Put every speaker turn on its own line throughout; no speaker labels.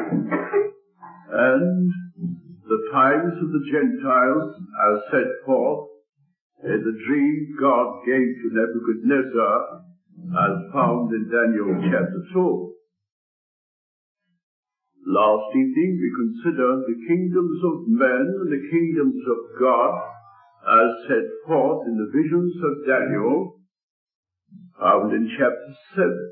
And the times of the Gentiles are set forth in the dream God gave to Nebuchadnezzar, as found in Daniel chapter 2. Last evening we considered the kingdoms of men and the kingdoms of God as set forth in the visions of Daniel, found in chapter 7.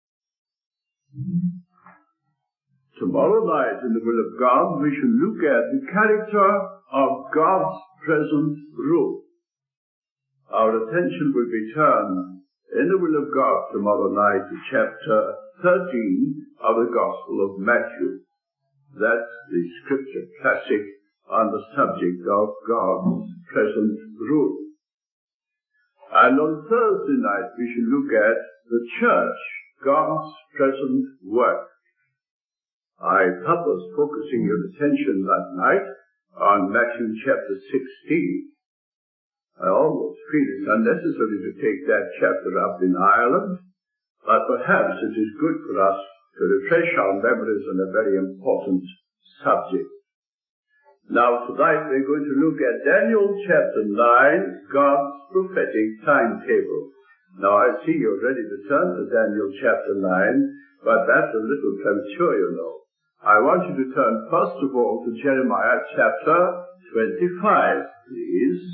Tomorrow night, in the will of God, we shall look at the character of God's present rule. Our attention will be turned, in the will of God, tomorrow night to chapter 13 of the Gospel of Matthew. That's the scripture classic on the subject of God's present rule. And on Thursday night we shall look at the church, God's present work. I purpose focusing your attention that night on Matthew chapter 16. I almost feel it's unnecessary to take that chapter up in Ireland, but perhaps it is good for us to refresh our memories on a very important subject. Now tonight we're going to look at Daniel chapter 9, God's prophetic timetable. Now I see you're ready to turn to Daniel chapter 9, but that's a little premature, you know. I want you to turn first of all to Jeremiah chapter 25, please.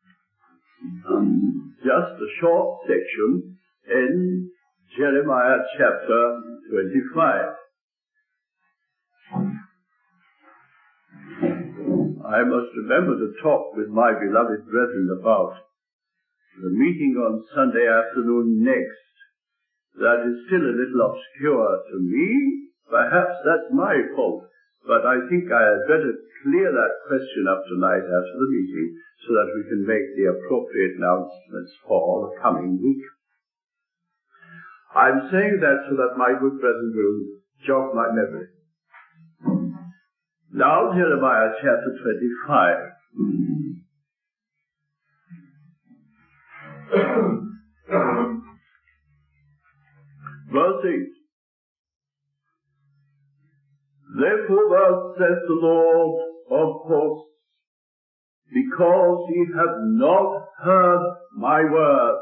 Just a short section in Jeremiah chapter 25. I must remember to talk with my beloved brethren about the meeting on Sunday afternoon next. That is still a little obscure to me. Perhaps that's my fault, but I think I had better clear that question up tonight after the meeting so that we can make the appropriate announcements for the coming week. I'm saying that so that my good brethren will jog my memory. Now Jeremiah chapter 25. Verse 8. Therefore thus saith the Lord of hosts, because ye have not heard my words,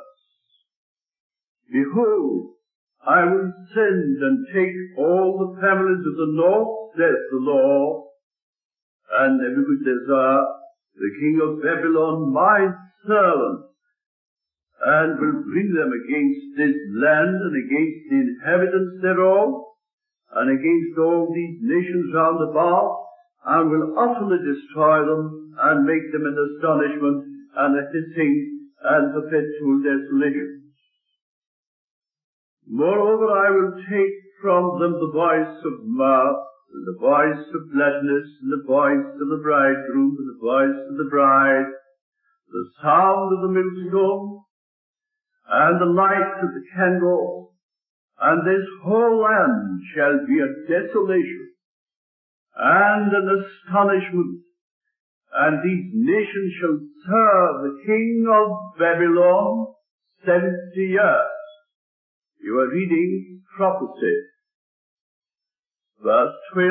behold, I will send and take all the families of the north, saith the Lord, and Nebuchadnezzar, the king of Babylon, my servant, and will bring them against this land and against the inhabitants thereof, and against all these nations round about, and will utterly destroy them, and make them an astonishment, and a hissing, and perpetual desolation. Moreover, I will take from them the voice of mirth, and the voice of gladness, and the voice of the bridegroom, and the voice of the bride, the sound of the millstone, and the light of the candle, and this whole land shall be a desolation, and an astonishment, and these nations shall serve the king of Babylon 70 years. You are reading prophecy. Verse 12.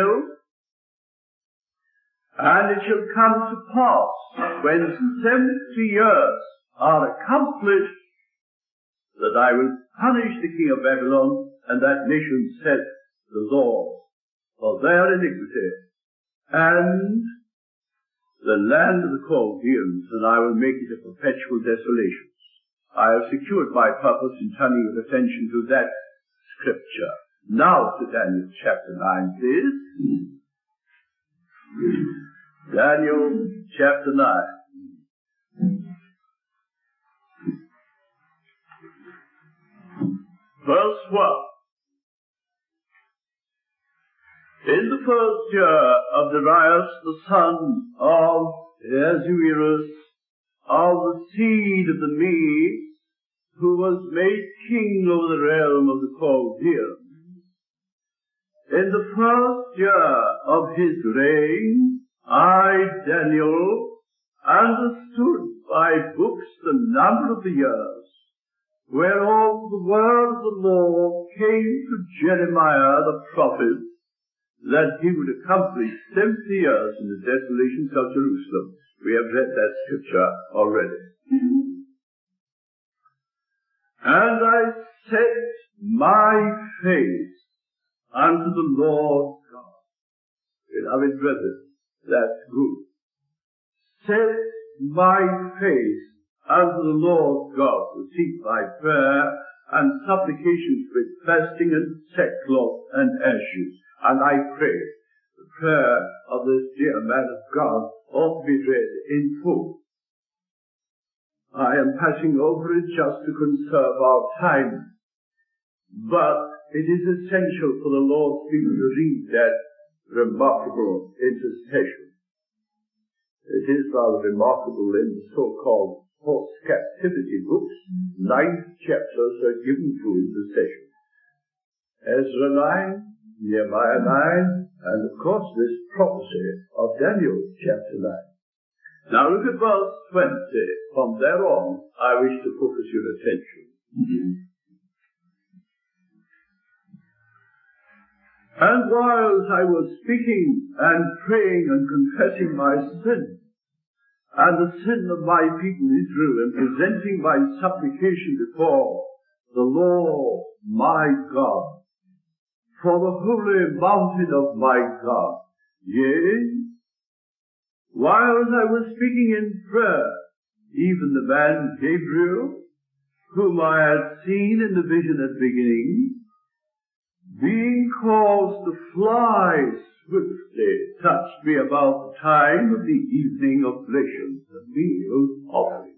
And it shall come to pass, when 70 years are accomplished, that I will punish the king of Babylon and that nation, saith the Lord, for their iniquity, and the land of the Chaldeans, and I will make it a perpetual desolation. I have secured my purpose in turning your attention to that scripture. Now to Daniel chapter 9, please. Daniel chapter 9. Verse 1. In the first year of Darius the son of Ahasuerus, of the seed of the Medes, who was made king over the realm of the Chaldeans, in the first year of his reign, I, Daniel, understood by books the number of the years, whereof the word of the Lord came to Jeremiah the prophet, that he would accomplish 70 years in the desolations of Jerusalem. We have read that scripture already. And I set my face unto the Lord God. Beloved brethren, that's good. Set my face unto the Lord God to seek thy prayer and supplications with fasting and sackcloth and ashes. And I pray the prayer of this dear man of God ought to be read in full. I am passing over it just to conserve our time, but it is essential for the Lord's people to read that remarkable intercession. It is rather remarkable in the so-called post-captivity books. 9 chapters are given to intercession. Ezra 9, Nehemiah 9, and of course this prophecy of Daniel chapter 9. Now look at verse 20. From there on, I wish to focus your attention. And whilst I was speaking and praying and confessing my sin, and the sin of my people Israel, and presenting my supplication before the Lord my God, for the holy mountain of my God, yea, whilst I was speaking in prayer, even the man Gabriel, whom I had seen in the vision at the beginning, being caused to fly swiftly, touched me about the time of the evening oblations, the meal offering.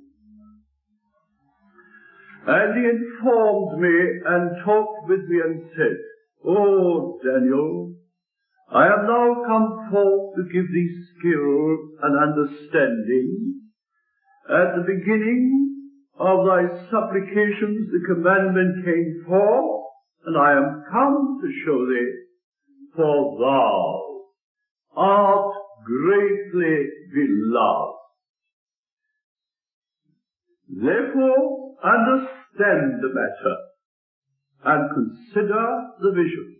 And he informed me and talked with me and said, O Daniel, I have now come forth to give thee skill and understanding. At the beginning of thy supplications the commandment came forth, and I am come to show thee, for thou art greatly beloved. Therefore understand the matter, and consider the vision.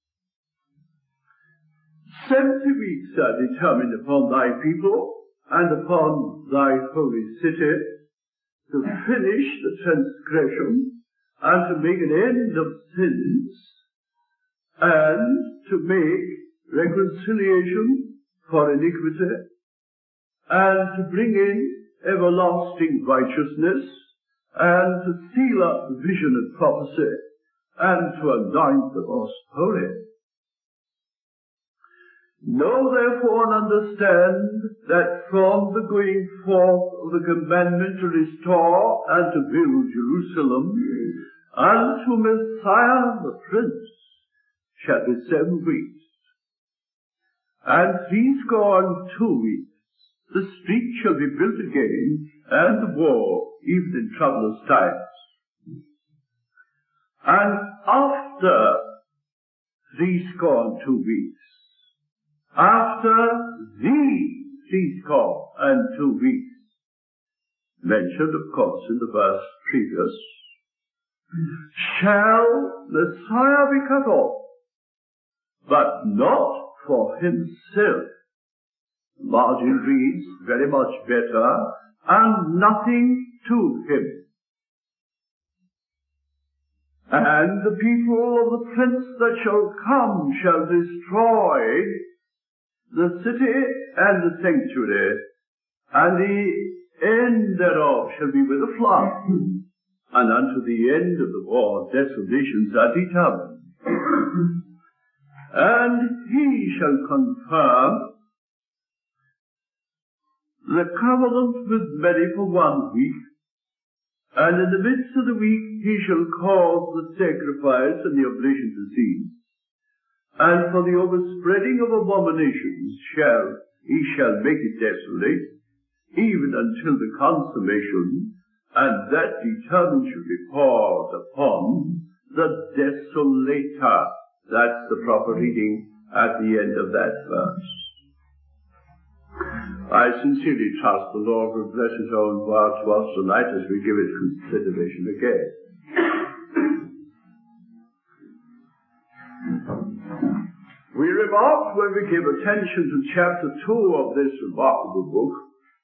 70 weeks are determined upon thy people and upon thy holy city to finish the transgression and to make an end of sins and to make reconciliation for iniquity and to bring in everlasting righteousness and to seal up the vision and prophecy and to anoint the most holy. Know therefore and understand that from the going forth of the commandment to restore and to build Jerusalem unto Messiah the Prince shall be 7 weeks, and 62 weeks the street shall be built again, and the wall even in troublous times. And after 62 weeks, after the 62 weeks, mentioned of course in the verse previous, shall Messiah be cut off, but not for himself. The margin reads very much better, and nothing to him. And the people of the prince that shall come shall destroy the city and the sanctuary, and the end thereof shall be with a flood, and unto the end of the war desolations are determined. And he shall confirm the covenant with many for 1 week, and in the midst of the week he shall cause the sacrifice and the oblation to cease, and for the overspreading of abominations he shall make it desolate, even until the consummation, and that determined shall be poured upon the desolator. That's the proper reading at the end of that verse. I sincerely trust the Lord will bless his own word to us tonight as we give it consideration again. We remarked when we gave attention to chapter 2 of this remarkable book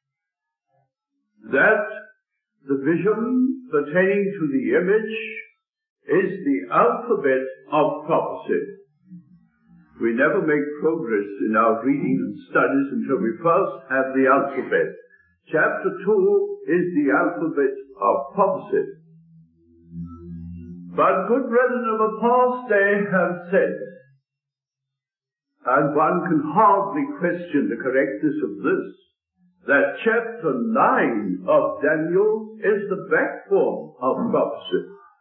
that the vision pertaining to the image is the alphabet of prophecy. We never make progress in our reading and studies until we first have the alphabet. Chapter 2 is the alphabet of prophecy. But good brethren of a past day have said, and one can hardly question the correctness of this, that chapter 9 of Daniel is the backbone of prophecy.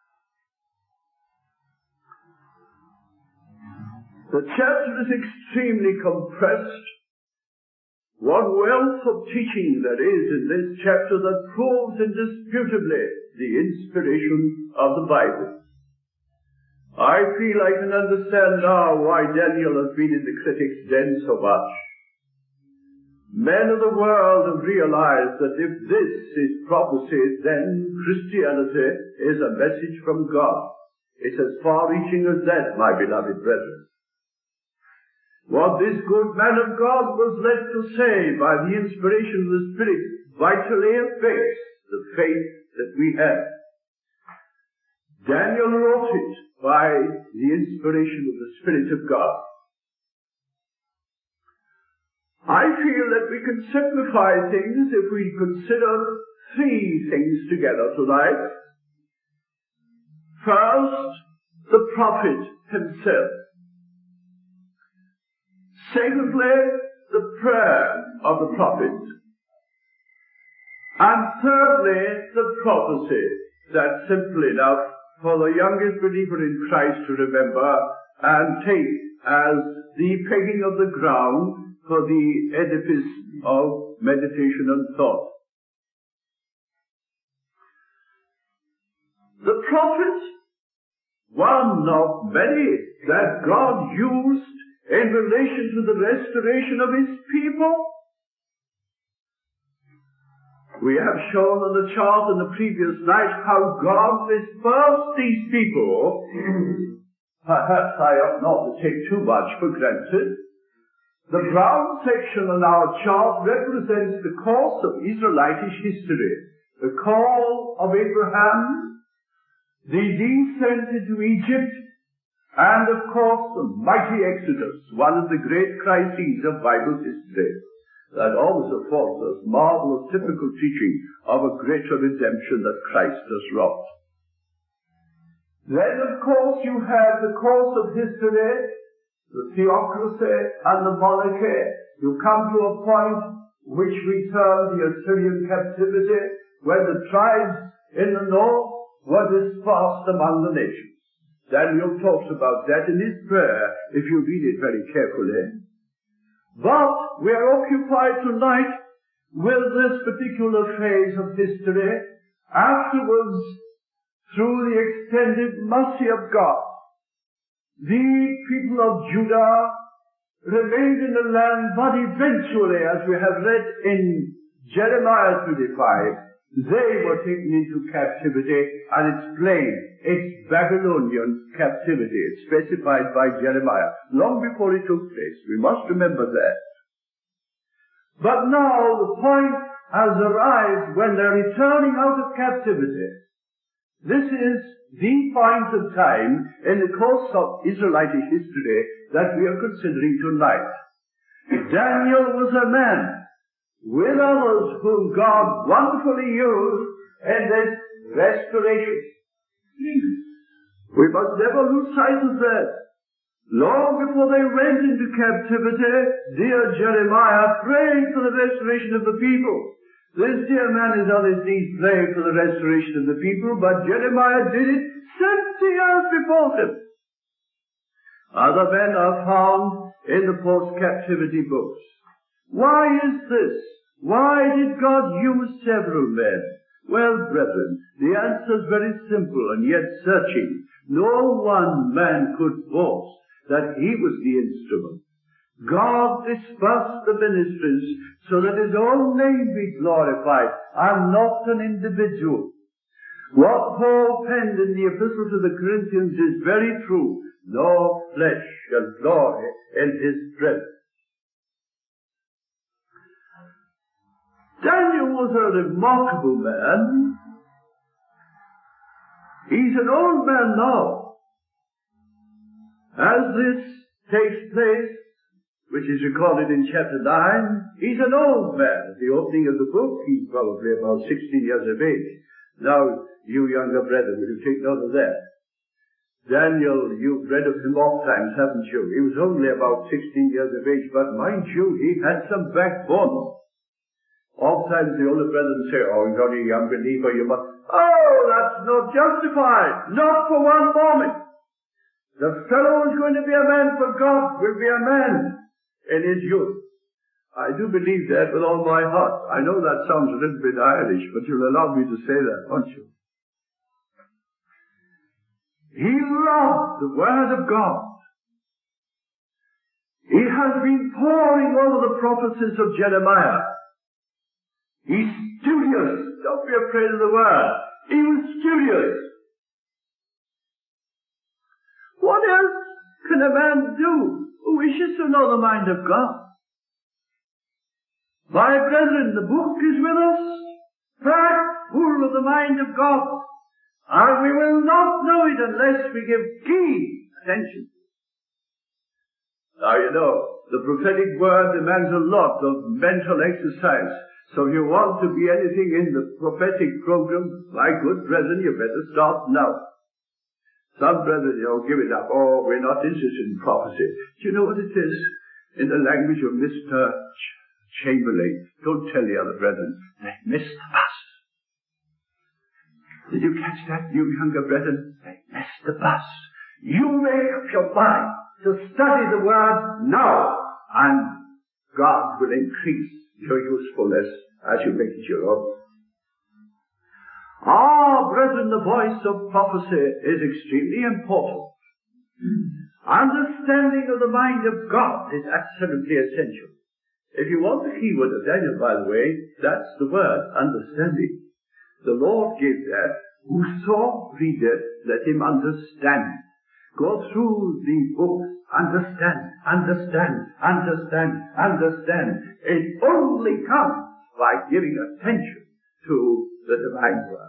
The chapter is extremely compressed. One wealth of teaching there is in this chapter that proves indisputably the inspiration of the Bible. I feel I can understand now why Daniel has been in the critics' den so much. Men of the world have realized that if this is prophecy, then Christianity is a message from God. It's as far-reaching as that, my beloved brethren. What this good man of God was led to say by the inspiration of the Spirit vitally affects the faith that we have. Daniel wrote it by the inspiration of the Spirit of God. I feel that we can simplify things if we consider three things together tonight. First, the prophet himself. Secondly, the prayer of the prophet. And thirdly, the prophecy. That's simple enough for the youngest believer in Christ to remember and take as the pegging of the ground for the edifice of meditation and thought. The prophet, one of many that God used in relation to the restoration of His people. We have shown on the chart on the previous night how God dispersed these people. Perhaps I ought not to take too much for granted. The brown section on our chart represents the course of Israelitish history. The call of Abraham, the descent into Egypt, and of course the mighty Exodus, one of the great crises of Bible history. That always affords us marvelous typical teaching of a greater redemption that Christ has wrought. Then, of course, you have the course of history, the theocracy and the monarchy. You come to a point which we term the Assyrian captivity, when the tribes in the north were dispersed among the nations. Daniel talks about that in his prayer, if you read it very carefully. But we are occupied tonight with this particular phase of history. Afterwards, through the extended mercy of God, the people of Judah remained in the land, but eventually, as we have read in Jeremiah 25, they were taken into captivity, and it's plain, it's Babylonian captivity. It's specified by Jeremiah, long before it took place. We must remember that. But now the point has arrived when they're returning out of captivity. This is the point of time in the course of Israelitish history that we are considering tonight. Daniel was a man with others whom God wonderfully used in this restoration. We must never lose sight of that. Long before they went into captivity, dear Jeremiah prayed for the restoration of the people. This dear man is on his knees praying for the restoration of the people, but Jeremiah did it 70 years before him. Other men are found in the post-captivity books. Why is this? Why did God use several men? Well, brethren, the answer is very simple and yet searching. No one man could boast that he was the instrument. God dispersed the ministries so that His own name be glorified, and not an individual. What Paul penned in the Epistle to the Corinthians is very true. no flesh shall glory in his presence. Daniel was a remarkable man. He's an old man now. As this takes place, which is recorded in chapter 9, he's an old man. At the opening of the book, he's probably about 16 years of age. Now, you younger brethren, will you take note of that? Daniel, you've read of him oft times, haven't you? He was only about 16 years of age, but mind you, he had some backbone. Oft times the older brethren say, oh, he's only a young believer, you must... Oh, that's not justified. Not for one moment. The fellow who's going to be a man for God will be a man in his youth. I do believe that with all my heart. I know that sounds a little bit Irish, but you'll allow me to say that, won't you? He loved the Word of God. He has been poring over the prophecies of Jeremiah. He's studious. Don't be afraid of the word. He was studious. What else can a man do who wishes to know the mind of God? My brethren, the book is with us, packed full of the mind of God, and we will not know it unless we give keen attention. Now, you know, the prophetic word demands a lot of mental exercise. So if you want to be anything in the prophetic program, my good brethren, you better start now. Some brethren, give it up. Oh, we're not interested in prophecy. Do you know what it is? In the language of Mr. Chamberlain, don't tell the other brethren, they missed the bus. Did you catch that, you younger brethren? They missed the bus. You make up your mind to study the word now, and God will increase your usefulness as you make it your own. Brethren, the voice of prophecy is extremely important. Understanding of the mind of God is absolutely essential. If you want the key word of Daniel, by the way, that's the word, understanding. The Lord gave that. Whoso readeth, let him understand. Go through the book, understand. It only comes by giving attention to the divine word.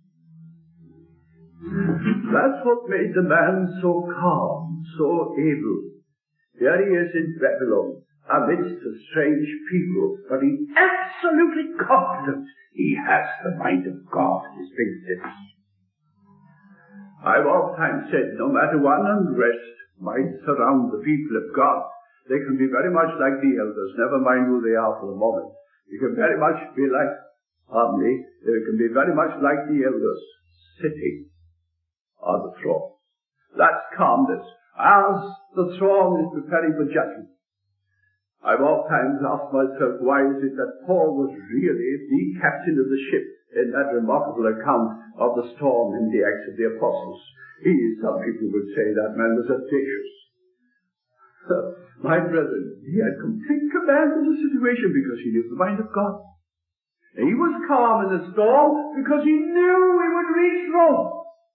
That's what made the man so calm, so able. Here he is in Babylon, amidst a strange people, but he's absolutely confident he has the mind of God, his fingertips. I've oftentimes said, no matter what unrest might surround the people of God, they can be very much like the elders, never mind who they are for the moment. You can very much be like, they can be very much like the elders, sitting on the throne. That's calmness, as the throne is preparing for judgment. I've oftentimes asked myself, why is it that Paul was really the captain of the ship in that remarkable account of the storm in the Acts of the Apostles? Some people would say that man was audacious. My brethren, he had complete command of the situation because he knew the mind of God. He was calm in the storm because he knew he would reach Rome.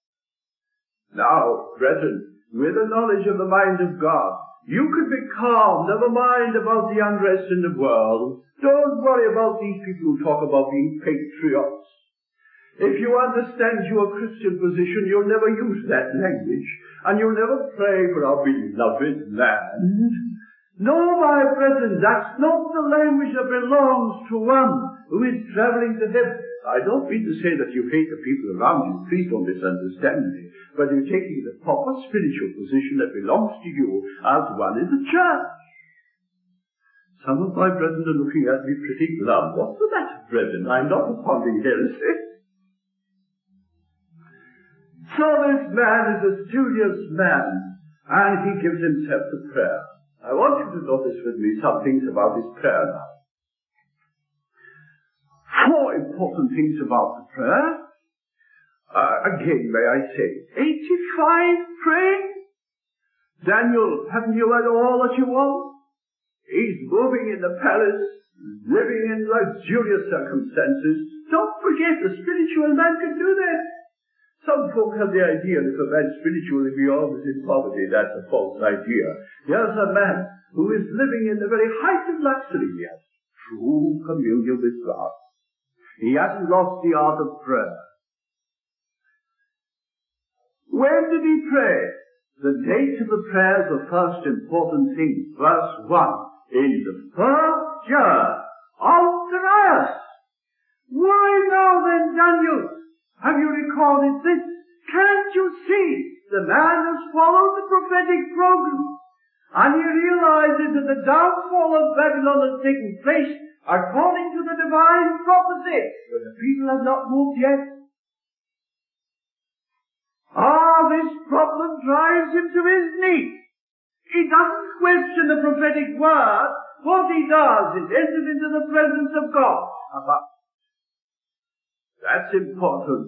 Now, brethren, with the knowledge of the mind of God, you could be calm, never mind about the unrest in the world. Don't worry about these people who talk about being patriots. If you understand your Christian position, you'll never use that language, and you'll never pray for our beloved land. No, my brethren, that's not the language that belongs to one who is traveling to heaven. I don't mean to say that you hate the people around you. Please don't misunderstand me. But you're taking the proper spiritual position that belongs to you as one in the church. Some of my brethren are looking at me pretty glum. What's the matter, brethren? I'm not upholding heresy. So this man is a studious man, and he gives himself to prayer. I want you to notice with me some things about his prayer now. 4 important things about the prayer. Again, may I say, 85 praying? Daniel, haven't you had all that you want? He's moving in the palace, living in luxurious circumstances. Don't forget, the spiritual man can do that. Some folk have the idea that if a man spiritually be always in poverty. That's a false idea. Here's a man who is living in the very height of luxury. He has true communion with God. He hasn't lost the art of prayer. When did he pray? The date of the prayer is the first important thing. Verse 1. In the first year of Darius. Why now then, Daniel, have you recorded this? Can't you see the man has followed the prophetic program? And he realizes that the downfall of Babylon has taken place according to the divine prophecy. But the people have not moved yet. This problem drives him to his knees. He doesn't question the prophetic word. What he does is enter into the presence of God. That's important.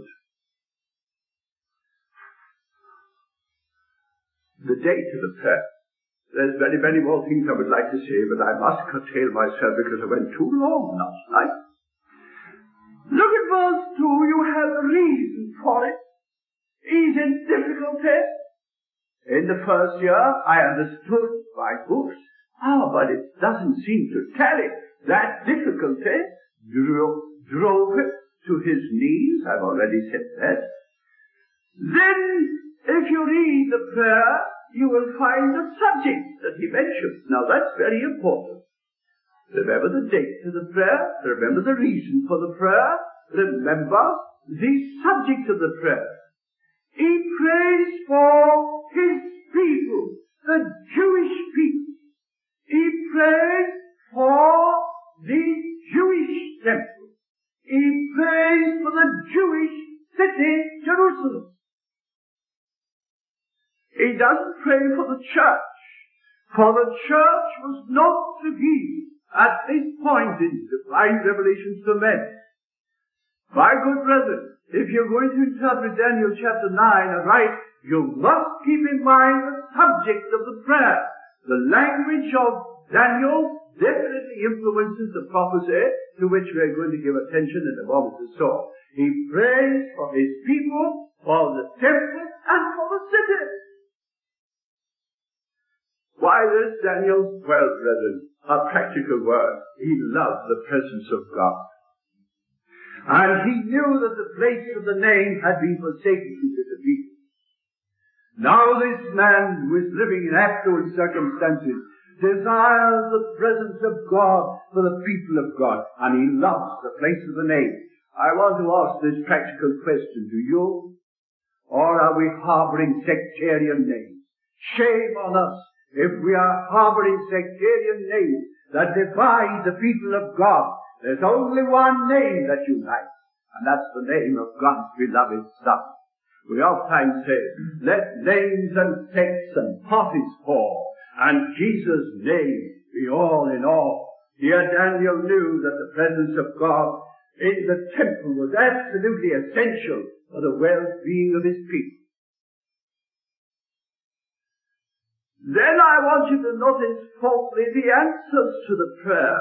The date of the prayer. There's very, very more things I would like to say, but I must curtail myself because I went too long last night. Look at verse 2. You have a reason for it. He's in difficulty. In the first year, I understood by books. But it doesn't seem to tally. That difficulty drove him to his knees. I've already said that. Then, if you read the prayer, you will find the subject that he mentions. Now, that's very important. Remember the date of the prayer. Remember the reason for the prayer. Remember the subject of the prayer. He prays for his people, the Jewish people. He prays for the Jewish temple. He prays for the Jewish city, Jerusalem. He doesn't pray for the church, for the church was not to be at this point in divine revelations to men. My good brethren, if you're going to interpret Daniel chapter 9 aright, you must keep in mind the subject of the prayer. The language of Daniel definitely influences the prophecy to which we are going to give attention in a moment or so. He prays for his people, for the temple, and for the city. Why this, Daniel? Well, brethren, a practical word. He loved the presence of God. And he knew that the place of the name had been forsaken to the people. Now this man who is living in affluent circumstances desires the presence of God for the people of God. And he loves the place of the name. I want to ask this practical question. Do you? Or are we harboring sectarian names? Shame on us if we are harboring sectarian names that divide the people of God. There's only one name that unites, and that's the name of God's beloved Son. We oftentimes say, let names and sects and parties fall, and Jesus' name be all in all. Here Daniel knew that the presence of God in the temple was absolutely essential for the well-being of his people. Then I want you to notice, fourthly, the answers to the prayer.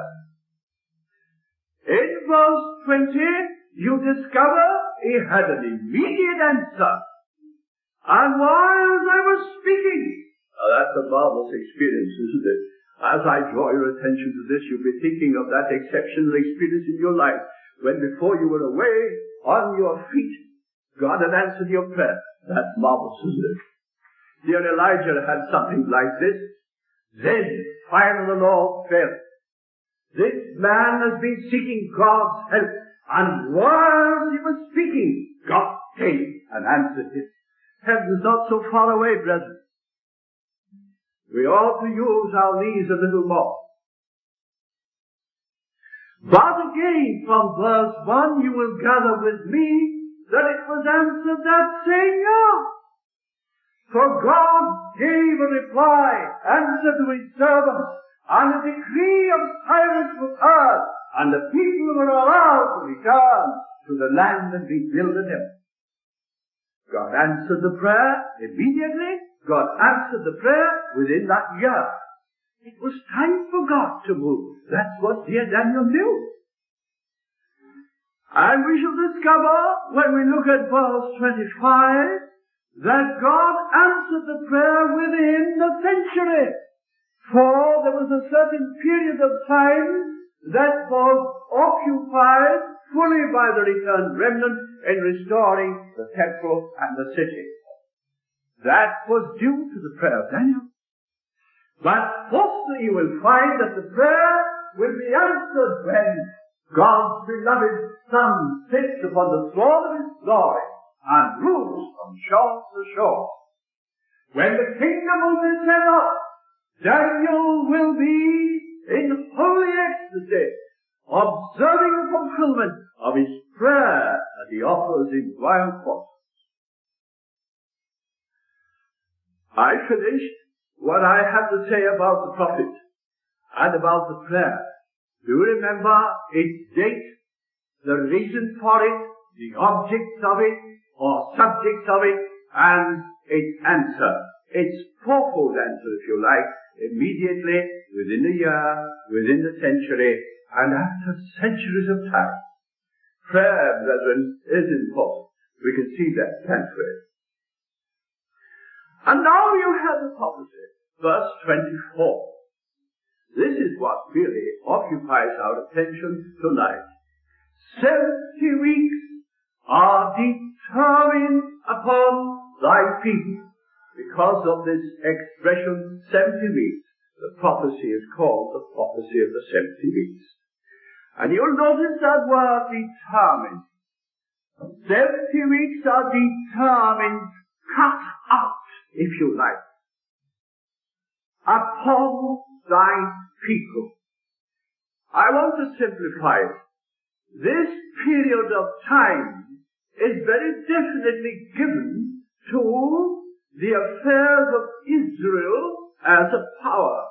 In verse 20, you discover he had an immediate answer. And while I was speaking, that's a marvelous experience, isn't it? As I draw your attention to this, you'll be thinking of that exceptional experience in your life when before you were away on your feet, God had answered your prayer. That's marvelous, isn't it? Dear Elijah had something like this. Then fire of the Lord fell. This man has been seeking God's help, and while he was speaking, God came and answered him. Heaven's not so far away, brethren. We ought to use our knees a little more. But again, from verse 1, you will gather with me that it was answered that same year. For God gave a reply, answer to his servants, and a decree of Cyrus was heard, and the people were allowed to return to the land and rebuild the temple. God answered the prayer immediately. God answered the prayer within that year. It was time for God to move. That's what dear Daniel knew. And we shall discover, when we look at verse 25, that God answered the prayer within a century. For there was a certain period of time that was occupied fully by the returned remnant in restoring the temple and the city. That was due to the prayer of Daniel. But fourthly, you will find that the prayer will be answered when God's beloved Son sits upon the throne of His glory and rules from shore to shore. When the kingdom will be set up, Daniel will be in holy ecstasy, observing the fulfillment of his prayer that he offers in royal court. I finished what I had to say about the prophet and about the prayer. Do you remember its date, the reason for it, the objects of it, or subjects of it, and its answer? Its fourfold answer, if you like, immediately, within a year, within a century, and after centuries of time. Prayer, brethren, is important. We can see that, can't we? And now you have the prophecy, verse 24. This is what really occupies our attention tonight. 70 weeks are determined upon thy people. Because of this expression, 70 weeks, the prophecy is called the prophecy of the 70 weeks. And you'll notice that word determined. 70 weeks are determined, cut out, if you like, upon thy people. I want to simplify it. This period of time is very definitely given to the affairs of Israel as a power.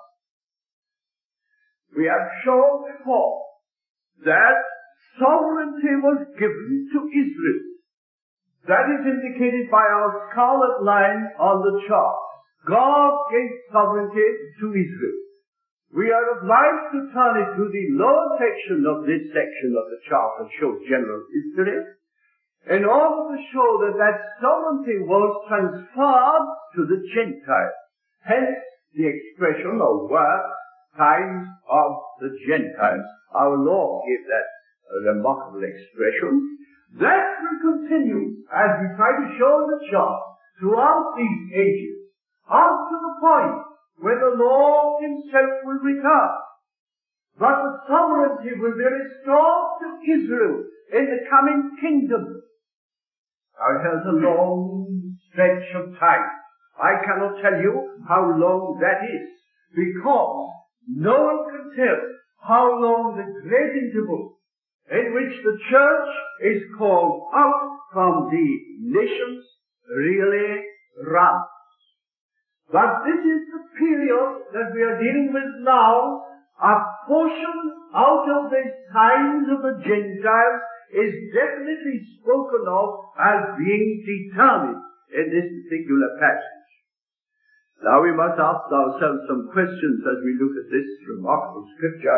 We have shown before that sovereignty was given to Israel. That is indicated by our scarlet line on the chart. God gave sovereignty to Israel. We are obliged to turn it to the lower section of this section of the chart that shows general history, in order to show that that sovereignty was transferred to the Gentiles. Hence the expression or word, times of the Gentiles. Our Lord gave that remarkable expression. That will continue, as we try to show in the chart, throughout these ages, up to the point where the Lord Himself will return. But the sovereignty will be restored to Israel in the coming kingdom. Now it has a long stretch of time. I cannot tell you how long that is, because no one can tell how long the great interval in which the church is called out from the nations really runs. But this is the period that we are dealing with now. A portion out of the signs of the Gentiles is definitely spoken of as being determined in this particular passage. Now we must ask ourselves some questions as we look at this remarkable scripture.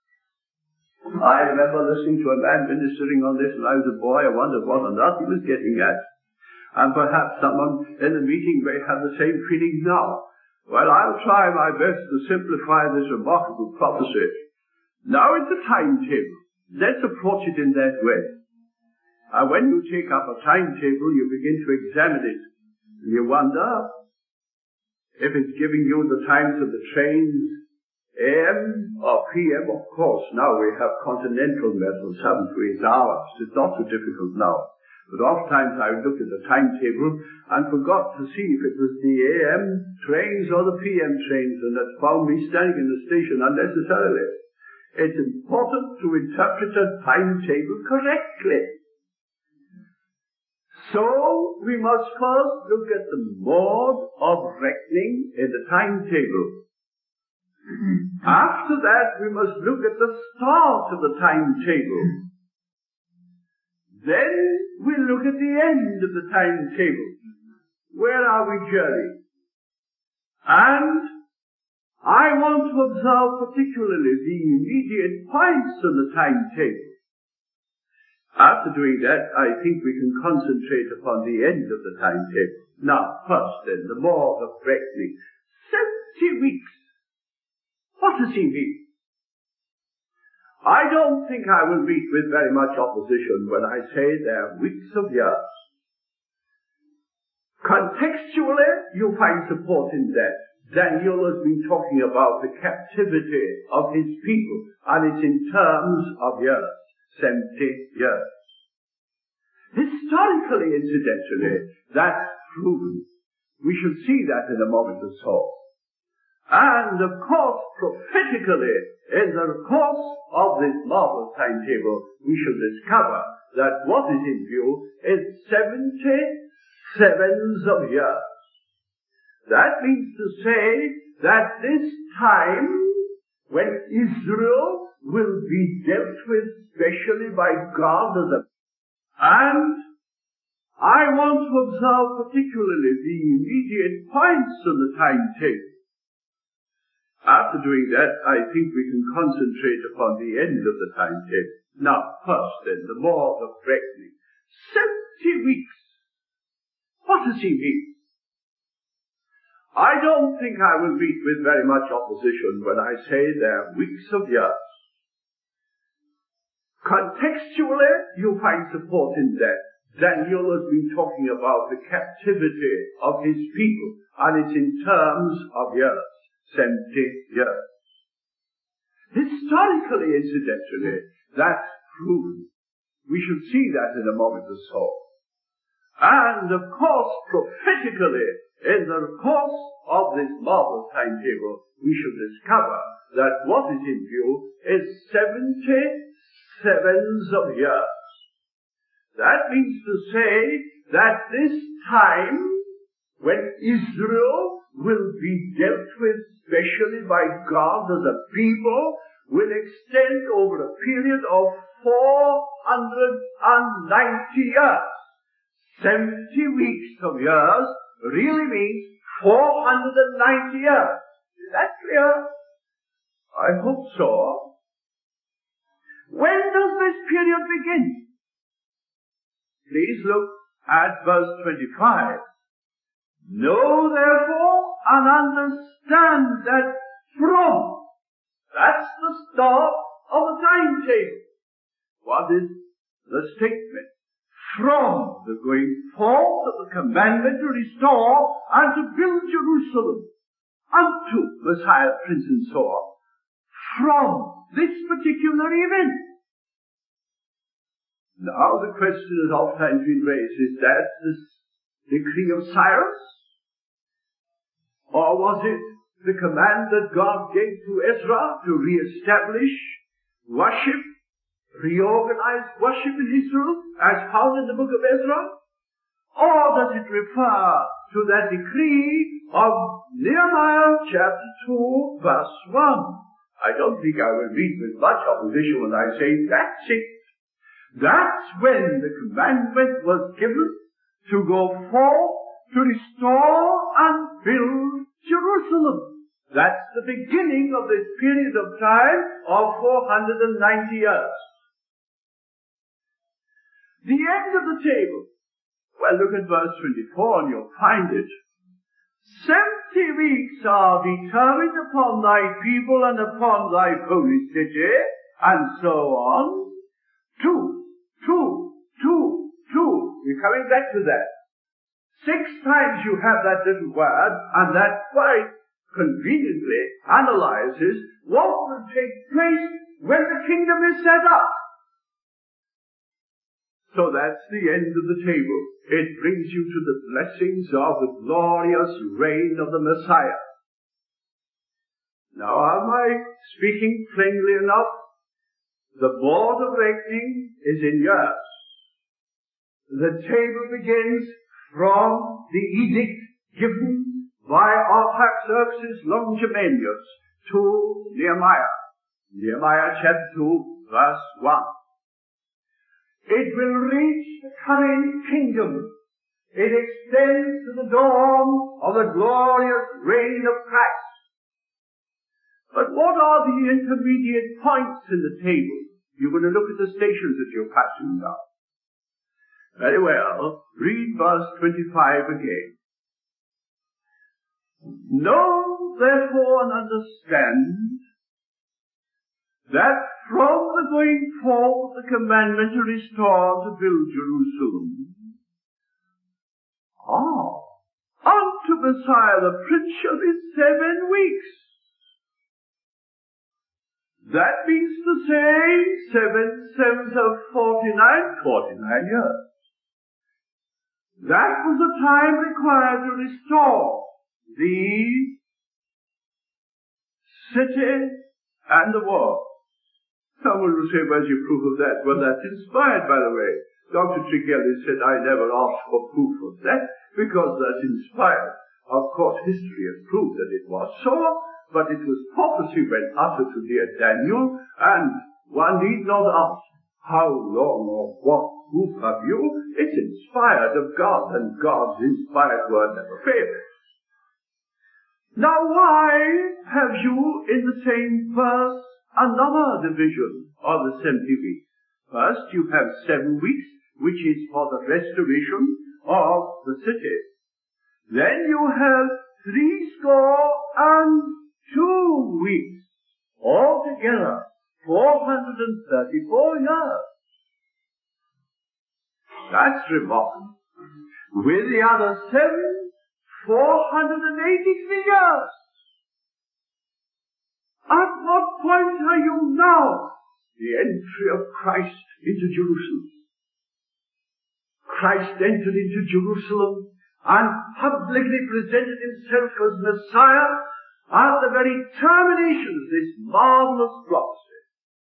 I remember listening to a man ministering on this when I was a boy. I wondered what on earth he was getting at. And perhaps someone in the meeting may have the same feeling now. Well, I'll try my best to simplify this remarkable prophecy. Now it's a timetable. Let's approach it in that way. When you take up a timetable, you begin to examine it. You wonder if it's giving you the times of the trains, AM or PM. Of course, now we have continental metals, haven't we? It's hours. It's not so difficult now. But oftentimes I looked at the timetable and forgot to see if it was the AM trains or the PM trains, and that found me standing in the station unnecessarily. It's important to interpret a timetable correctly. So we must first look at the mode of reckoning in the timetable. After that, we must look at the start of the timetable. Then we look at the end of the timetable. Where are we journeying? And I want to observe particularly the immediate points of the timetable. After doing that, I think we can concentrate upon the end of the timetable. Now, first then, the Lord of reckoning. 70 weeks. What does he mean? I don't think I will meet with very much opposition when I say they're weeks of years. Contextually, you find support in that. Daniel has been talking about the captivity of his people, and it's in terms of years. 70 years. Historically, incidentally, that's proven. We shall see that in a moment or so. And, of course, prophetically, in the course of this marvelous timetable, we shall discover that what is in view is 77 of years. That means to say that this time, when Israel will be dealt with specially by God as a... And I want to observe particularly the immediate points of the timetable. After doing that, I think we can concentrate upon the end of the timetable. Now, first then, the Lord of reckoning. 70 weeks. What does he mean? I don't think I will meet with very much opposition when I say they're weeks of years. Contextually, you find support in that. Daniel has been talking about the captivity of his people, and it's in terms of years. 70 years. Historically, incidentally, that's proven. We shall see that in a moment or so. And, of course, prophetically, in the course of this marvelous timetable, we shall discover that what is in view is 77 of years. That means to say that this time, when Israel will be dealt with specially by God as a people, will extend over a period of 490 years. 70 weeks of years really means 490 years. Is that clear? I hope so. When does this period begin? Please look at verse 25. Know therefore and understand that from, that's the start of the timetable. What is the statement? From the going forth of the commandment to restore and to build Jerusalem unto Messiah, Prince, and so on. From this particular event. Now the question has oftentimes been raised, is that this decree of Cyrus? Or was it the command that God gave to Ezra to re-establish worship, reorganize worship in Israel as found in the book of Ezra? Or does it refer to that decree of Nehemiah chapter 2 verse 1? I don't think I will meet with much opposition when I say that's it. That's when the commandment was given to go forth to restore and build Jerusalem. That's the beginning of this period of time of 490 years. The end of the table. Well, look at verse 24 and you'll find it. 70 weeks are determined upon thy people and upon thy holy city, and so on. 2. We're coming back to that. 6 times you have that little word, and that quite conveniently analyzes what will take place when the kingdom is set up. So that's the end of the table. It brings you to the blessings of the glorious reign of the Messiah. Now, am I speaking plainly enough? The board of reckoning is in years. The table begins from the edict given by Artaxerxes Longimanus to Nehemiah. Nehemiah chapter 2 verse 1. It will reach the coming kingdom. It extends to the dawn of the glorious reign of Christ. But what are the intermediate points in the table? You're going to look at the stations that you're passing now. Very well. Read verse 25 again. Know therefore and understand that from the going forth the commandment to restore to build Jerusalem, unto Messiah the Prince shall be 7 weeks. That means to say 7 sevens of 49 years. That was the time required to restore the city and the world. Someone will say, where's your proof of that? Well, that's inspired, by the way. Dr. Tregely said, I never asked for proof of that, because that's inspired. Of course, history has proved that it was so, but it was prophecy when uttered to dear Daniel, and one need not ask, how long or what proof have you? It's inspired of God, and God's inspired word never fails. Now why have you in the same verse another division of the 70 weeks? First, you have 7 weeks, which is for the restoration of the city. Then you have 62 weeks, altogether 434 years. That's remarkable. With the other 7, 483 years. At what point are you now? The entry of Christ into Jerusalem. Christ entered into Jerusalem and publicly presented himself as Messiah at the very termination of this marvelous prophecy.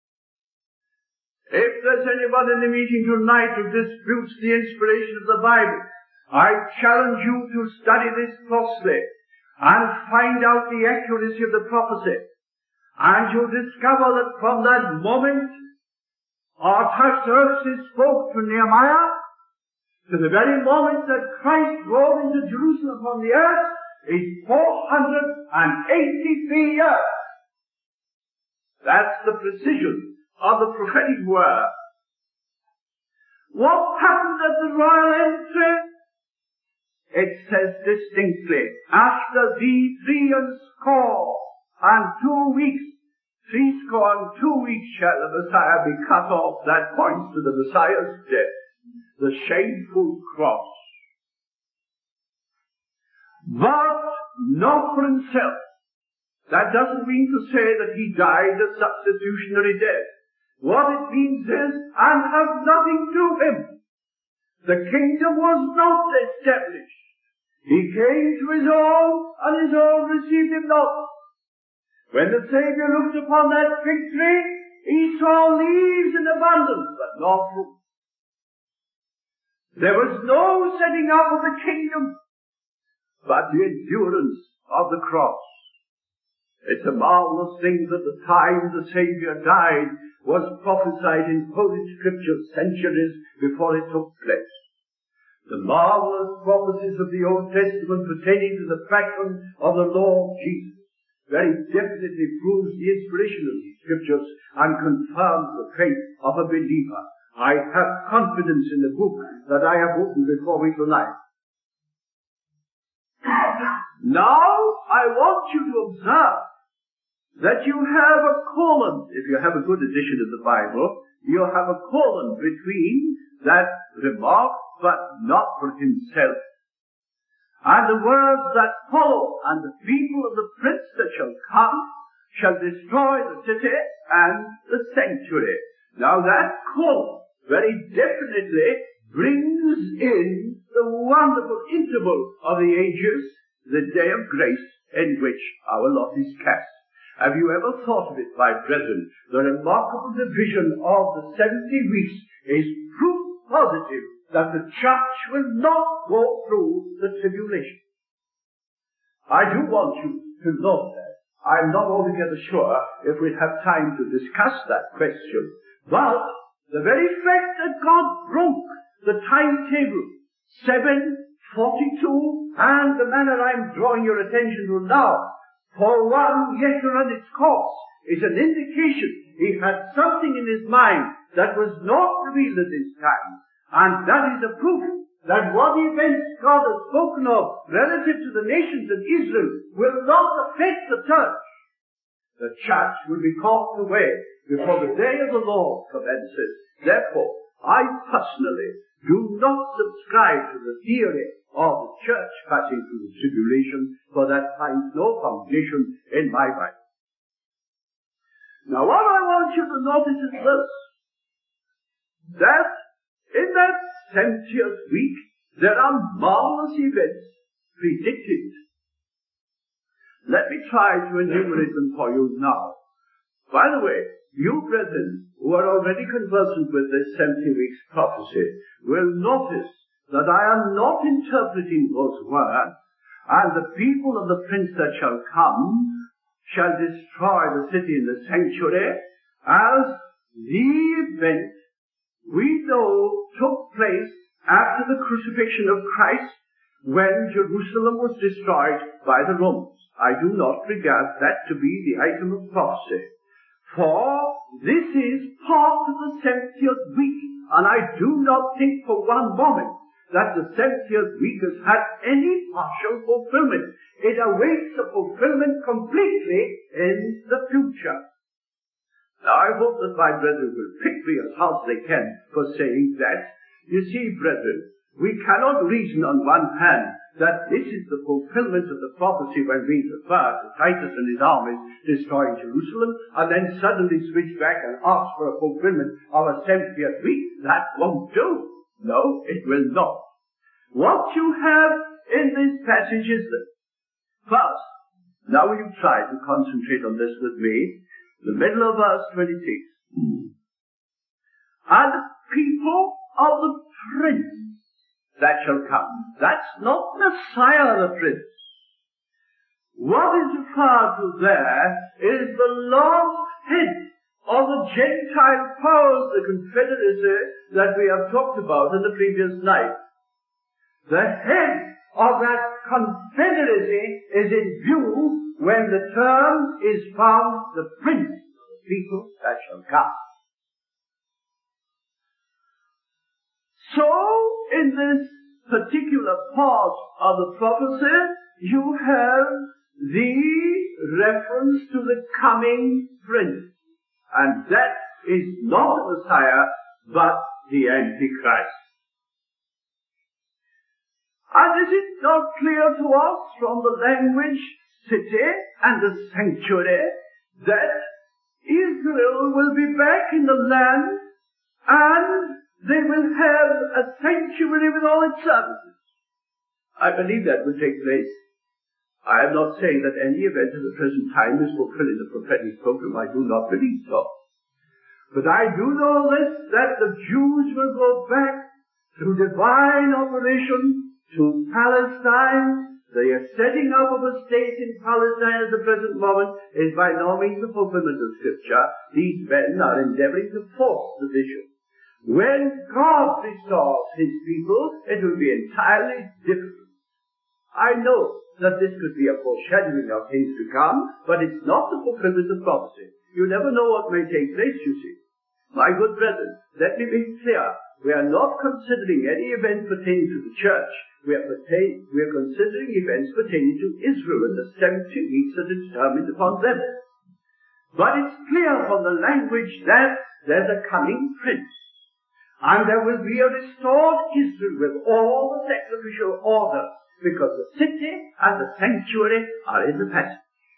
If there's anyone in the meeting tonight who disputes the inspiration of the Bible, I challenge you to study this closely and find out the accuracy of the prophecy. And you'll discover that from that moment Artaxerxes spoke to Nehemiah, to the very moment that Christ rode into Jerusalem upon the earth, is 483 years. That's the precision of the prophetic word. What happened at the royal entry? It says distinctly, after the 62 weeks, 62 weeks shall the Messiah be cut off. That points to the Messiah's death, the shameful cross. But not for himself. That doesn't mean to say that he died a substitutionary death. What it means is, and has nothing to him. The kingdom was not established. He came to his own, and his own received him not. When the Savior looked upon that fig tree, he saw leaves in abundance, but not fruit. There was no setting up of the kingdom, but the endurance of the cross. It's a marvelous thing that the time the Savior died was prophesied in Holy Scripture centuries before it took place. The marvelous prophecies of the Old Testament pertaining to the pattern of the Lord Jesus very definitely proves the inspiration of these Scriptures and confirms the faith of a believer. I have confidence in the book that I have opened before me tonight. Now, I want you to observe that you have a colon. If you have a good edition of the Bible, you have a colon between that remark, but not for himself, and the words that follow, and the people of the prince that shall come shall destroy the city and the sanctuary. Now that colon very definitely brings in the wonderful interval of the ages, the day of grace in which our lot is cast. Have you ever thought of it, my brethren? The remarkable division of the 70 weeks is proof positive that the church will not go through the tribulation. I do want you to know that. I'm not altogether sure if we have time to discuss that question, but the very fact that God broke the timetable, 7:42, and the manner I'm drawing your attention to now, for 1 year to run its course, is an indication he had something in his mind that was not revealed at this time. And that is a proof that what events God has spoken of relative to the nations of Israel will not affect the church. The church will be caught away before the day of the Lord commences. Therefore, I personally do not subscribe to the theory of the church passing through the tribulation, for that finds no foundation in my Bible. Now what I want you to notice is this, that in that 70th week there are marvelous events predicted. Let me try to enumerate them for you now. By the way, you brethren who are already conversant with this 70 weeks prophecy will notice that I am not interpreting those words, and the people of the prince that shall come shall destroy the city and the sanctuary, as the event we know took place after the crucifixion of Christ, when Jerusalem was destroyed by the Romans. I do not regard that to be the item of prophecy, for this is part of the 70th week, and I do not think for one moment that the 70th week has had any partial fulfillment. It awaits a fulfillment completely in the future. Now I hope that my brethren will pick me as hard as they can for saying that. You see, brethren, we cannot reason on one hand that this is the fulfillment of the prophecy when we refer to Titus and his armies destroying Jerusalem, and then suddenly switch back and ask for a fulfillment of a 70th week. That won't do. No, it will not. What you have in this passage is this. First, now will you try to concentrate on this with me? The middle of verse 26. And the people of the prince that shall come. That's not Messiah the prince. What is referred to there is the last head of the Gentile powers, the confederacy that we have talked about in the previous night. The head of that confederacy is in view when the term is found the prince of the people that shall come. So, in this particular part of the prophecy, you have the reference to the coming prince. And that is not the Messiah, but the Antichrist. And is it not clear to us from the language, city, and the sanctuary, that Israel will be back in the land, and they will have a sanctuary with all its services? I believe that will take place. I am not saying that any event at the present time is fulfilling the prophetic program. I do not believe so. But I do know this, that the Jews will go back through divine operation to Palestine. The setting up of a state in Palestine at the present moment is by no means the fulfillment of Scripture. These men are endeavoring to force the vision. When God restores His people, it will be entirely different. I know that this could be a foreshadowing of things to come, but it's not the fulfillment of prophecy. You never know what may take place, you see. My good brethren, let me be clear. We are not considering any event pertaining to the church. We are considering events pertaining to Israel and the 70 weeks that are determined upon them. But it's clear from the language that there's a coming prince. And there will be a restored Israel with all the sacrificial order, because the city and the sanctuary are in the passage.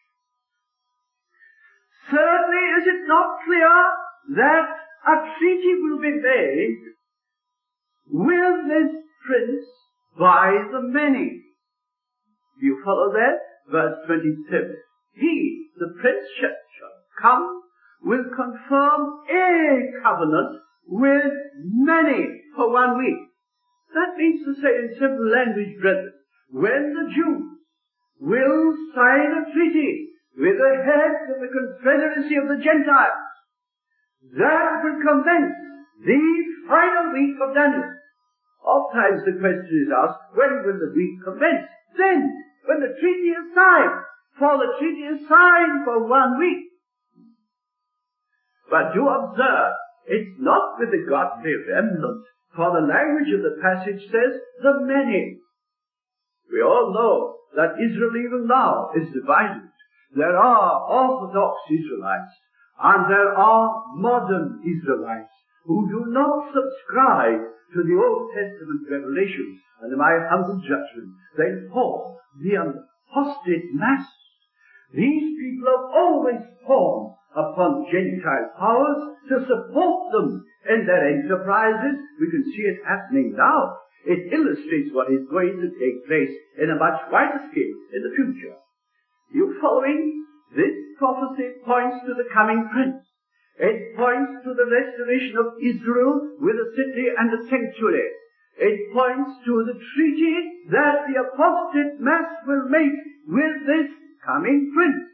Thirdly, is it not clear that a treaty will be made with this prince by the many? Do you follow that? Verse 27. He, the prince, shall come, will confirm a covenant with many for 1 week. That means to say in simple language, brethren, when the Jews will sign a treaty with the heads of the confederacy of the Gentiles, that will commence the final week of Daniel. Oftentimes the question is asked, when will the week commence? Then, when the treaty is signed, for the treaty is signed for 1 week. But you observe, It's not with the godly remnant, for the language of the passage says the many. We all know that Israel even now is divided. There are Orthodox Israelites, and there are modern Israelites who do not subscribe to the Old Testament revelation, and in my humble judgment, they form the apostate mass. These people have always fallen upon Gentile powers to support them in their enterprises. We can see it happening now. It illustrates what is going to take place in a much wider scale in the future. You following? This prophecy points to the coming prince. It points to the restoration of Israel with a city and a sanctuary. It points to the treaty that the apostate mass will make with this coming prince.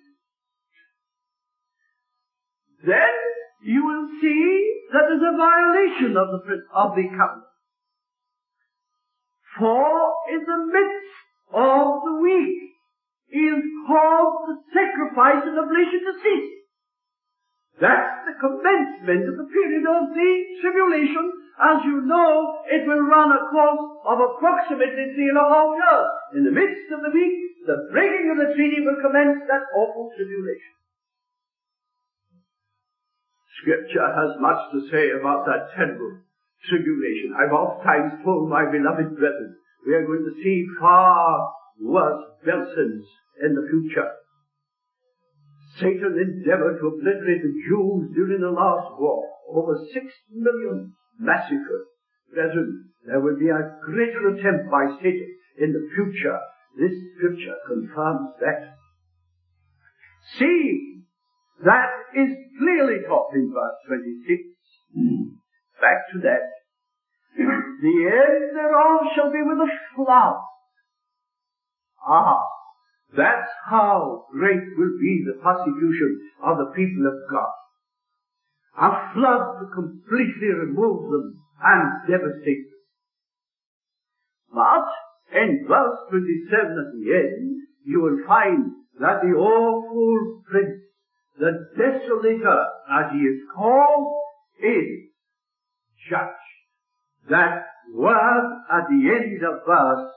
Then you will see that there's a violation of the covenant. For in the midst of the week is caused the sacrifice and oblation to cease. That's the commencement of the period of the tribulation. As you know, it will run a course of approximately 3.5 years. In the midst of the week, the breaking of the treaty will commence that awful tribulation. Scripture has much to say about that terrible tribulation. I've oft times told my beloved brethren, we are going to see far worse Belsons in the future. Satan endeavored to obliterate the Jews during the last war. Over 6 million massacred. Brethren, there will be a greater attempt by Satan in the future. This scripture confirms that. See, that is clearly taught in verse 26. Back to that. The end thereof shall be with a flood. That's how great will be the persecution of the people of God. A flood to completely remove them and devastate them. But in verse 27 at the end, you will find that the awful prince, the desolator as he is called, is judged. That word at the end of verse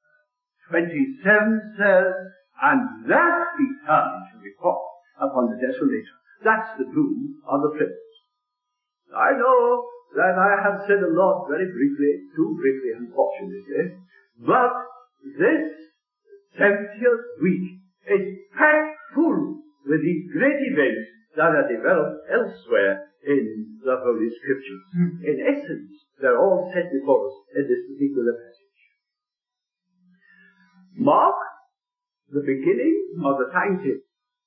27 says, and that be turned to report upon the desolator. That's the doom of the prince. I know that I have said a lot very briefly, too briefly unfortunately, but this 70th week is packed full with these great events that are developed elsewhere in the Holy Scriptures. In essence, they're all set before us in this particular passage. Mark the beginning of the timetable.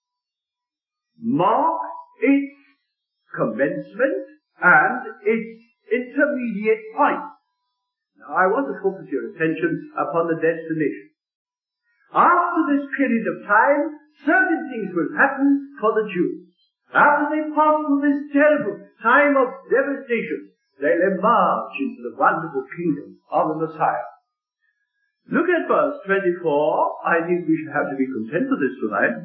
Mark its commencement and its intermediate point. Now I want to focus your attention upon the destination. After this period of time, certain things will happen for the Jews. After they pass through this terrible time of devastation, they'll emerge into the wonderful kingdom of the Messiah. Look at verse 24. I think we should have to be content with this tonight.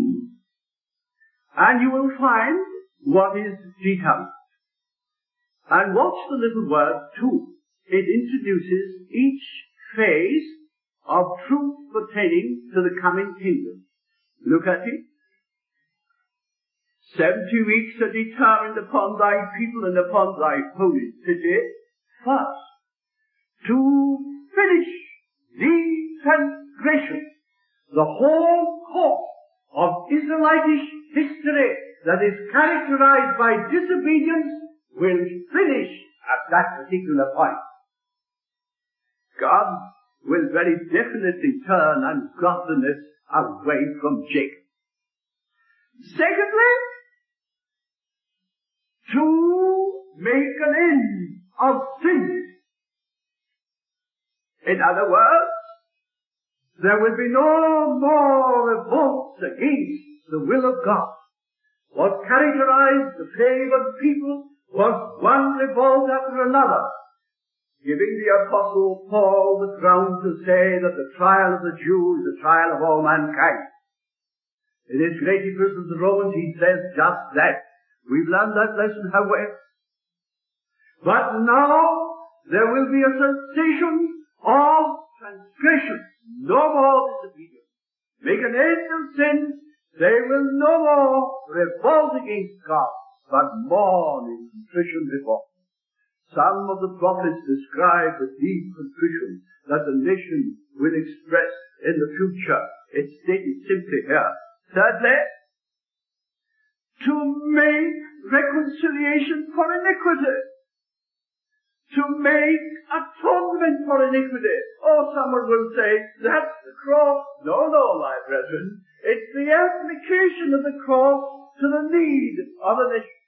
And you will find what is determined. And watch the little word too. It introduces each phase of truth pertaining to the coming kingdom. Look at it. 70 weeks are determined upon thy people and upon thy holy city. First, to finish the transgression, the whole course of Israelitish history that is characterized by disobedience will finish at that particular point. God will very definitely turn ungodliness away from Jacob. Secondly, to make an end of sin. In other words, there will be no more revolts against the will of God. What characterized the favored people was one revolt after another, giving the Apostle Paul the ground to say that the trial of the Jews is the trial of all mankind. In his great epistle to the Romans, he says just that. We've learned that lesson, have we? But now there will be a cessation of transgression. No more disobedience. Make an end of sin. They will no more revolt against God, but mourn in contrition before Him. Some of the prophets describe the deep contrition that the nation will express in the future. It's stated simply here. Thirdly, to make reconciliation for iniquity. To make atonement for iniquity. Oh, someone will say, that's the cross. No, my brethren. It's the application of the cross to the need of a nation.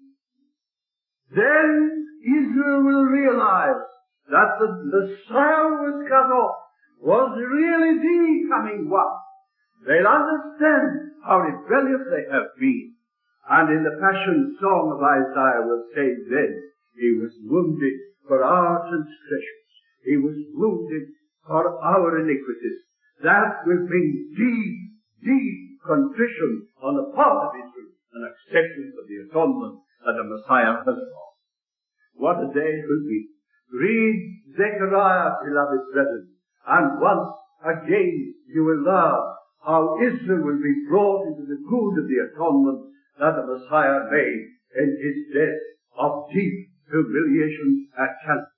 Then Israel will realize that the Messiah who was cut off was really the coming one. They'll understand how rebellious they have been. And in the Passion Song of Isaiah will say, then He was wounded for our transgressions. He was wounded for our iniquities. That will bring deep contrition on the part of Israel and acceptance of the atonement that the Messiah has brought. What a day it will be. Read Zechariah, beloved brethren, and once again you will learn how Israel will be brought into the good of the atonement that the Messiah made in His death of deep humiliation at Calvary.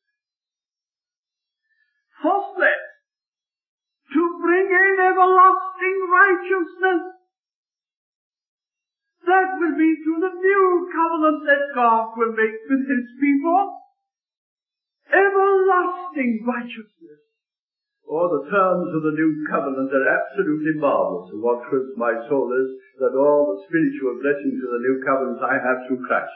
Fourthly, to bring in everlasting righteousness. That will be through the new covenant that God will make with His people. Everlasting righteousness. Oh, the terms of the new covenant are absolutely marvelous. And what thrills my soul is that all the spiritual blessings of the new covenant I have through Christ.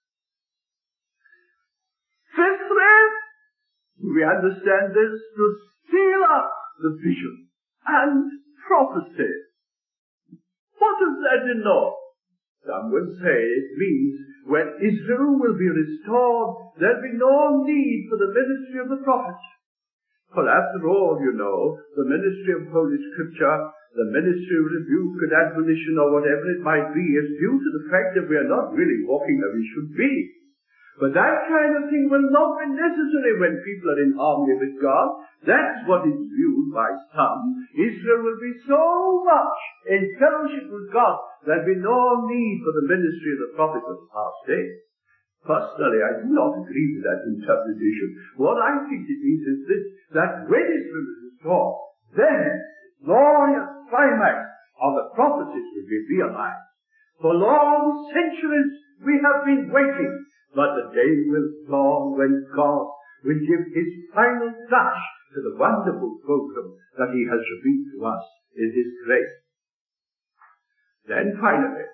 Fifthly, we understand this to seal up the vision and prophecy. What does that denote? Some will say it means when Israel will be restored, there'll be no need for the ministry of the prophets. For after all, you know, the ministry of Holy Scripture, the ministry of rebuke and admonition or whatever it might be, is due to the fact that we are not really walking as we should be. But that kind of thing will not be necessary when people are in harmony with God. That's what is viewed by some. Israel will be so much in fellowship with God there'll be no need for the ministry of the prophet of the past days. Personally, I do not agree with that interpretation. What I think it means is this, that when Israel is restored, then the glorious climax of the prophecies will be realized. For long centuries we have been waiting, but the day will dawn when God will give His final touch to the wonderful program that He has revealed to us in His grace. Then finally,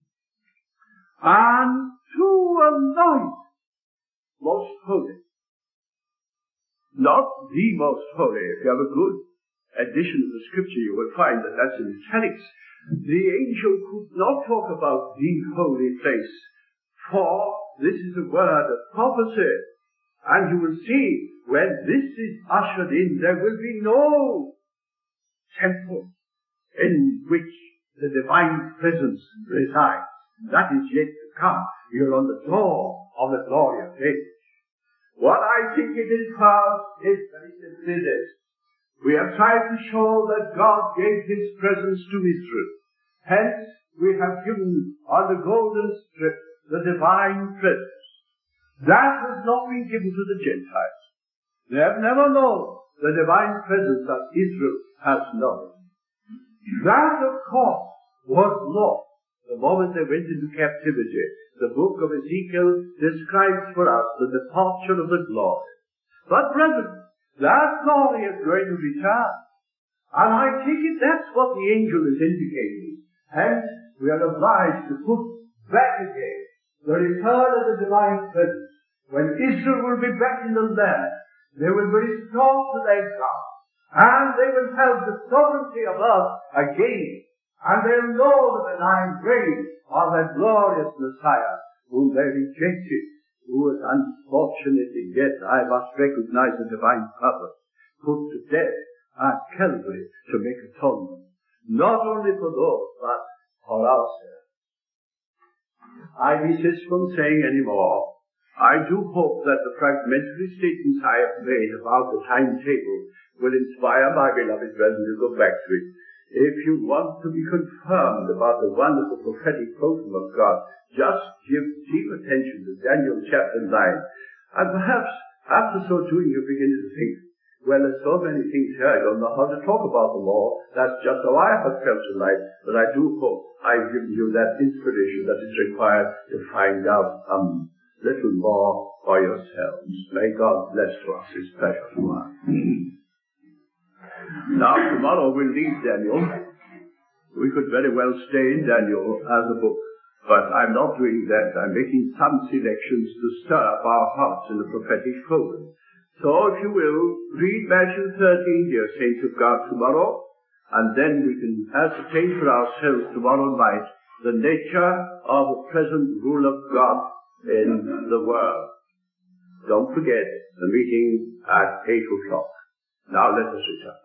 and to anoint most holy. Not the most holy. If you have a good edition of the Scripture, you will find that that's in italics. The angel could not talk about the holy place, for this is a word of prophecy. And you will see, when this is ushered in, there will be no temple in which the divine presence resides. That is yet to come. You're on the door of the glorious age. What I think it is first is very simply this. We have tried to show that God gave His presence to Israel. Hence, we have given on the golden strip the divine presence. That has not been given to the Gentiles. They have never known the divine presence that Israel has known. That, of course, was lost the moment they went into captivity. The book of Ezekiel describes for us the departure of the glory. But brethren, that glory is going to return. And I take it that's what the angel is indicating. Hence, we are obliged to put back again the return of the divine presence. When Israel will be back in the land, they will be restored to their God. And they will have the sovereignty of earth again. And they'll know the benign grace of that glorious Messiah whom they rejected, who was unfortunately, yet I must recognize the divine purpose, put to death at Calvary to make atonement, not only for those, but for ourselves. I desist from saying any more. I do hope that the fragmentary statements I have made about the timetable will inspire my beloved brethren to go back to it. If you want to be confirmed about the wonderful prophetic program of God, just give deep attention to Daniel chapter 9. And perhaps after so doing you begin to think, well, there's so many things here, I don't know how to talk about them all. That's just how I have felt tonight. But I do hope I've given you that inspiration that is required to find out little more for yourselves. May God bless to us his precious word. Now, tomorrow we'll leave Daniel. We could very well stay in Daniel as a book, but I'm not doing that. I'm making some selections to stir up our hearts in the prophetic program. So, if you will, read Matthew 13, dear saints of God, tomorrow, and then we can ascertain for ourselves tomorrow night the nature of the present rule of God in the world. Don't forget the meeting at 8 o'clock. Now let us return.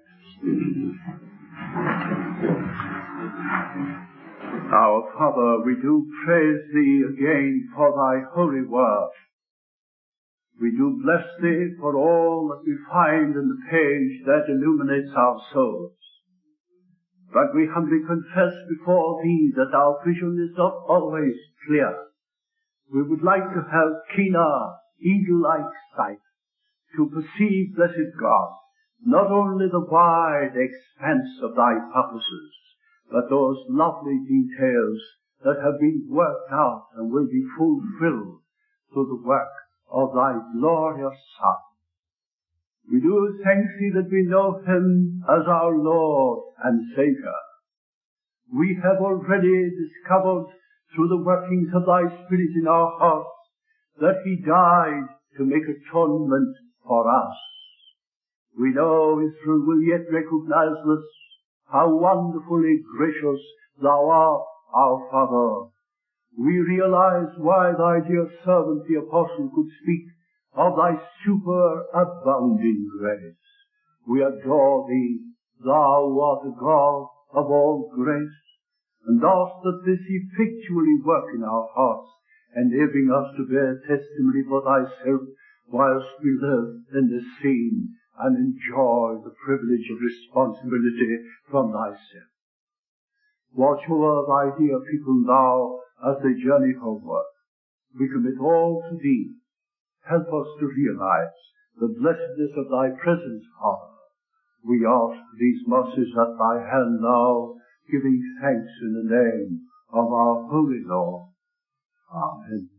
Our Father, we do praise Thee again for Thy holy word. We do bless Thee for all that we find in the page that illuminates our souls. But we humbly confess before Thee that our vision is not always clear. We would like to have keener, eagle-like sight to perceive, blessed God, not only the wide expanse of Thy purposes, but those lovely details that have been worked out and will be fulfilled through the work of Thy glorious Son. We do thank Thee that we know Him as our Lord and Saviour. We have already discovered through the workings of Thy Spirit in our hearts that He died to make atonement for us. We know Israel will yet recognize this, how wonderfully gracious Thou art, our Father. We realize why Thy dear servant the Apostle could speak of Thy superabounding grace. We adore Thee, Thou art the God of all grace, and ask that this effectually work in our hearts, enabling us to bear testimony for Thyself whilst we live in this scene and enjoy the privilege of responsibility from Thyself. Watch over Thy dear people now as they journey homeward. We commit all to Thee. Help us to realize the blessedness of Thy presence, Father. We ask these mercies at Thy hand now, giving thanks in the name of our Holy Lord. Amen.